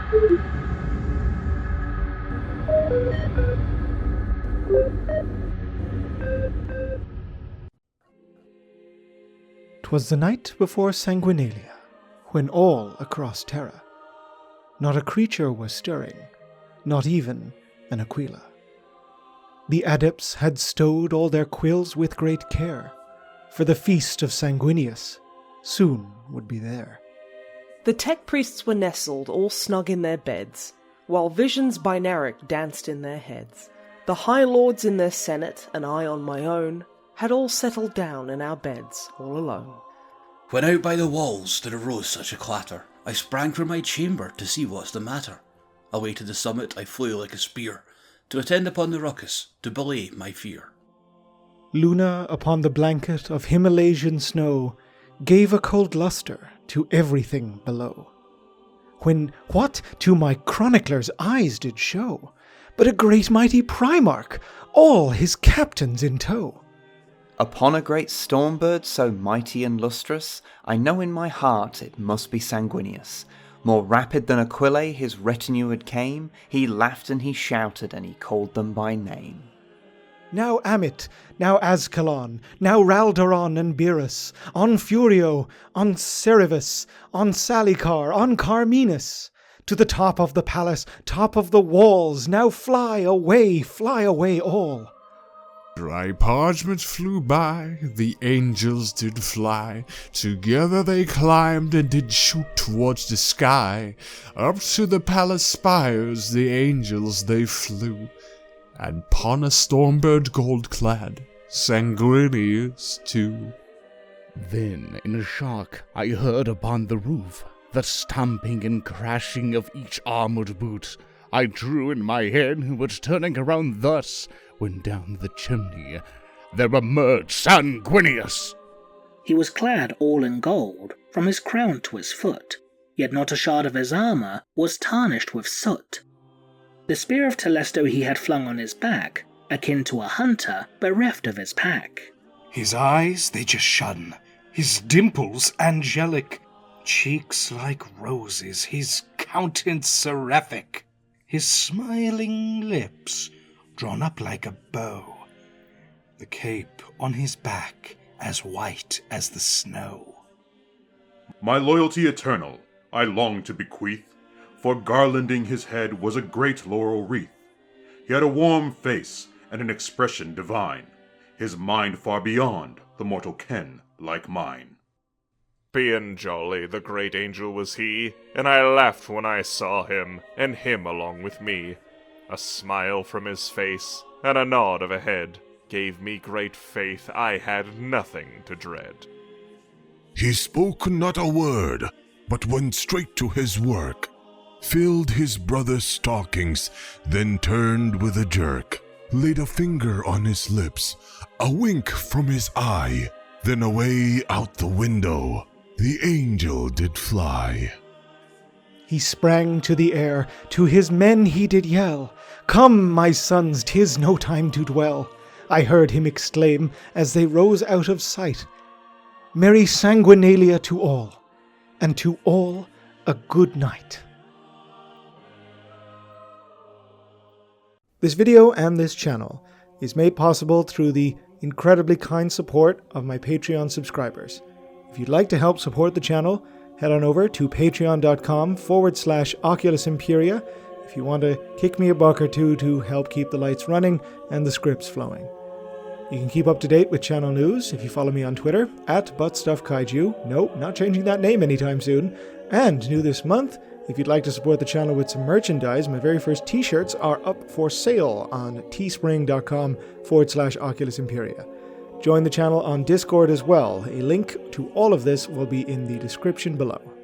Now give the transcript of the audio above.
'Twas the night before Sanguinalia, when all across Terra not a creature was stirring, not even an Aquila. The adepts had stowed all their quills with great care, for the feast of Sanguinius soon would be there. The tech priests were nestled all snug in their beds, while visions binaric danced in their heads. The high lords in their senate, and I on my own, had all settled down in our beds all alone. When out by the walls there arose such a clatter, I sprang from my chamber to see what's the matter. Away to the summit I flew like a spear, to attend upon the ruckus, to belay my fear. Luna upon the blanket of Himalasian snow gave a cold lustre to everything below. When what to my chronicler's eyes did show, but a great mighty Primarch, all his captains in tow. Upon a great storm-bird so mighty and lustrous, I know in my heart it must be Sanguinius. More rapid than Aquilae his retinue had came, he laughed and he shouted and he called them by name. Now Amit, now Ascalon, now Raldoron and Beerus, on Furio, on Cerivus, on Salicar, on Carminus, to the top of the palace, top of the walls, now fly away all. Dry parchment flew by, the angels did fly, together they climbed and did shoot towards the sky. Up to the palace spires the angels they flew, and upon a stormbird gold-clad, Sanguinius too. Then in a shock I heard upon the roof the stamping and crashing of each armored boot. I drew in my head, but turning around thus, when down the chimney there emerged Sanguinius. He was clad all in gold, from his crown to his foot, yet not a shard of his armour was tarnished with soot. The spear of Telesto he had flung on his back, akin to a hunter bereft of his pack. His eyes they just shone, his dimples angelic, cheeks like roses, his countenance seraphic, his smiling lips drawn up like a bow, the cape on his back as white as the snow. My loyalty eternal I long to bequeath, for garlanding his head was a great laurel wreath. He had a warm face and an expression divine, his mind far beyond the mortal ken like mine. Being jolly, the great angel was he, and I laughed when I saw him, and him along with me. A smile from his face, and a nod of a head, gave me great faith I had nothing to dread. He spoke not a word, but went straight to his work, filled his brother's stockings, then turned with a jerk, laid a finger on his lips, a wink from his eye, then away out the window the angel did fly. He sprang to the air, to his men he did yell, "Come, my sons, 'tis no time to dwell." I heard him exclaim, as they rose out of sight, "Merry Sanguinalia to all, and to all a good night." This video and this channel is made possible through the incredibly kind support of my Patreon subscribers. If you'd like to help support the channel, head on over to patreon.com/Oculus Imperia if you want to kick me a buck or two to help keep the lights running and the scripts flowing. You can keep up to date with channel news if you follow me on Twitter @ButtStuffKaiju. Nope, not changing that name anytime soon. And new this month, if you'd like to support the channel with some merchandise, my very first t-shirts are up for sale on teespring.com/Oculus Imperia. Join the channel on Discord as well. A link to all of this will be in the description below.